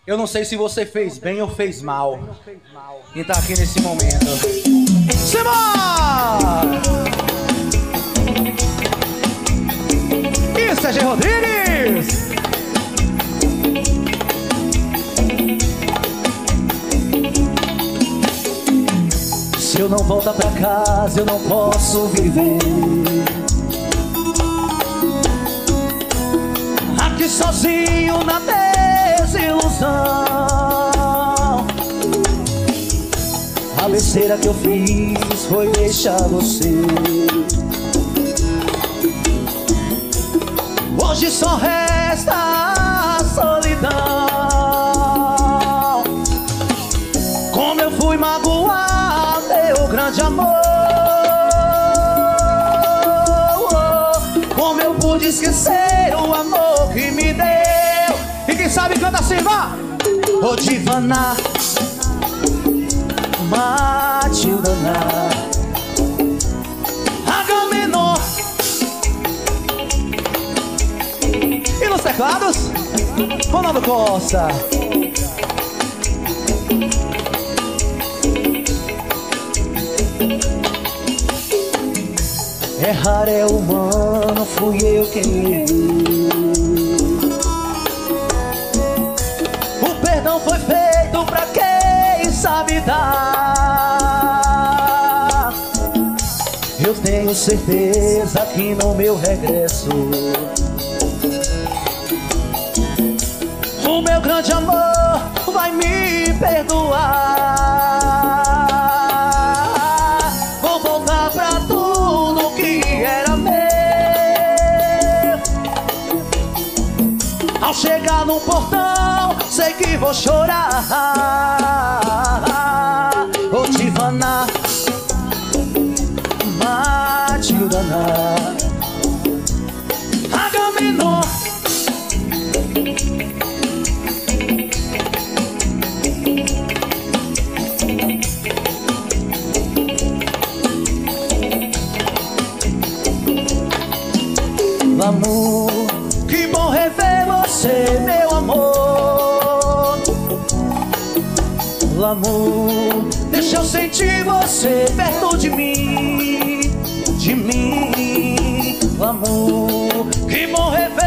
Eu não sei se você fez bem ou fez mal em estar aqui nesse momento. Simbora! E Sérgio Rodrigues! Se eu não voltar pra casa, eu não posso viver aqui sozinho na desilusão. A besteira que eu fiz foi deixar você. Hoje só resta a solidão. Como eu fui magoar teu grande amor. Como eu pude esquecer o amor que me deu. E quem sabe canta assim, vá! Ô Divana, Matilda, Agamenon. E nos teclados, Ronaldo Costa. Errar é humano, fui eu quem errei. O perdão foi feito pra quem sabe dar. Eu tenho certeza que no meu regresso o meu grande amor vai me perdoar. Vou voltar pra tudo que era meu. Ao chegar no portão, sei que vou chorar. Ô Divana, Matilda, Agamenon. Amor, que bom rever você, meu amor. Amor, deixa eu sentir você perto de mim, de mim. Amor, que bom rever